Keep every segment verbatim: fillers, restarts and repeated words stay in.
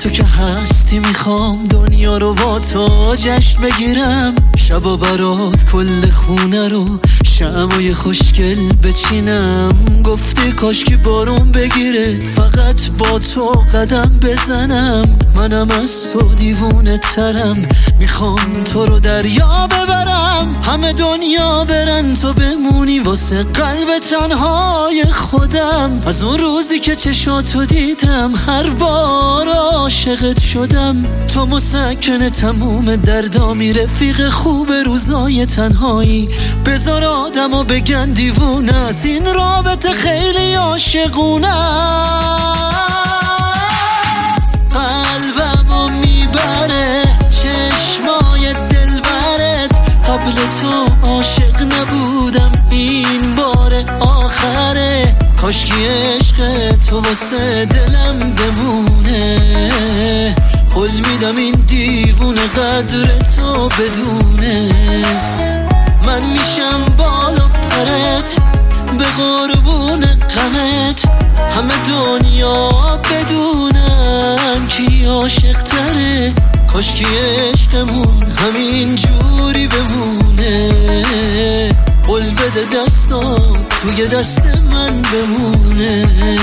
تو که هستی میخوام دنیا رو با تو جشن بگیرم، شبا برات کل خونه رو شمعای خوشگل بچینم. گفتی کاش که بارون بگیره فقط با تو قدم بزنم. منم از تو دیوونه ترم، میخوام تو رو دریا ببرم، همه دنیا برن تو بمونی واسه قلب تنهای خودم. از اون روزی که چشاتو دیدم هر بار عاشقت شدم. تو مسکن تموم دردامی، رفیق خوب روزای تنهایی. بذار آدمو بگن دیوونه است، این رابطه خیلی عاشقونه است. قلبمو میبره چشمای دلبرت، قبل تو عاشق نبودم این بار آخره. کاشکی عشق تو واسه دلم بمونه، قول میدم این دیوونه قدر تو بدونه. من میشم بالا پرت به قربون غمت، همه دنیا بدونن کی عاشق تره. کاشکی عشقمون همین جوری بمونه، قول بده دستات توی دست من بمونه.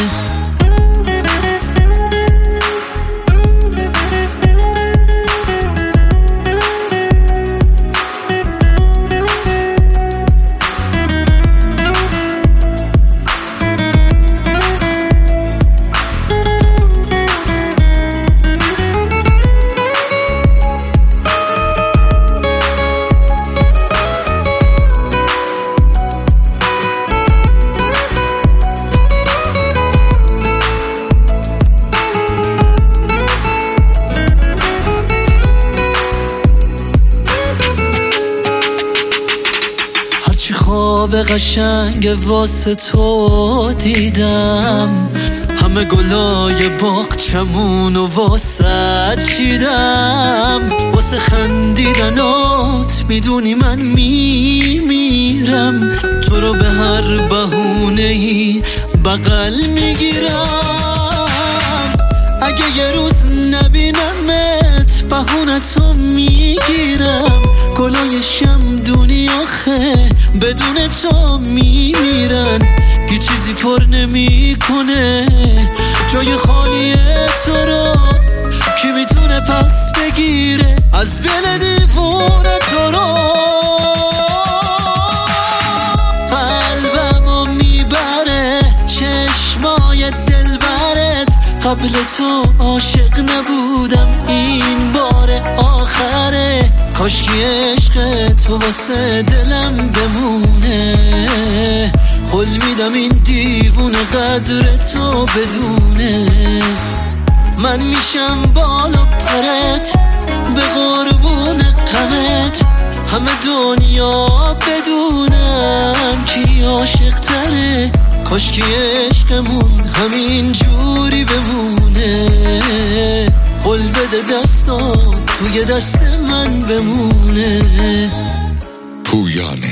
خواب قشنگ واسه تو دیدم، همه گلای باغچمون و واسه چیدم. واسه خندیدنات میدونی من میمیرم، تو رو به هر بهونه‌ای بغل میگیرم. اگه یه روز نبینمت بهونتو میگیرم. گلای شمدونی آخه بدون تو میمیرن، هیچ چیزی پر نمی کنه جای خالی تو رو. کی میتونه پس بگیره از دل دیوونه تو رو؟ قلبمو میبره چشمای دلبرت، قبل تو عاشق نبودم این بار آخره. کاشکی عشق تو واسه دلم بمونه، قول میدم این دیوونه قدر تو بدونه. من میشم بالا پرت به قربون غمت، همه دنیا بدونم کی عاشق تره. کاشکی عشقمون همین جوری بمونه، قول بده دستات توی دست من بمونه. پویان